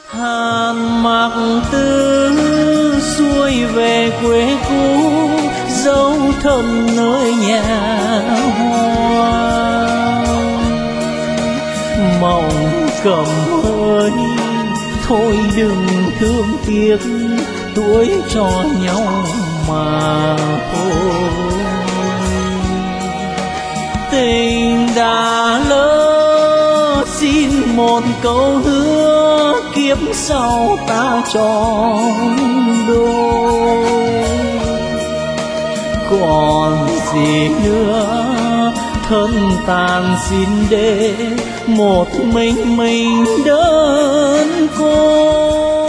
Hàn Mặc Tử xuôi về quê cũ, dấu thân nơi nhà hoa. Mộng cầm ơi thôi đừng thương tiếc, tuổi cho nhau mà thôi. Tình đã lỡ xin một câu hứa, kiếp sau ta trọn đôi. Còn gì nữa thân tàn xin để một mình đơn côi.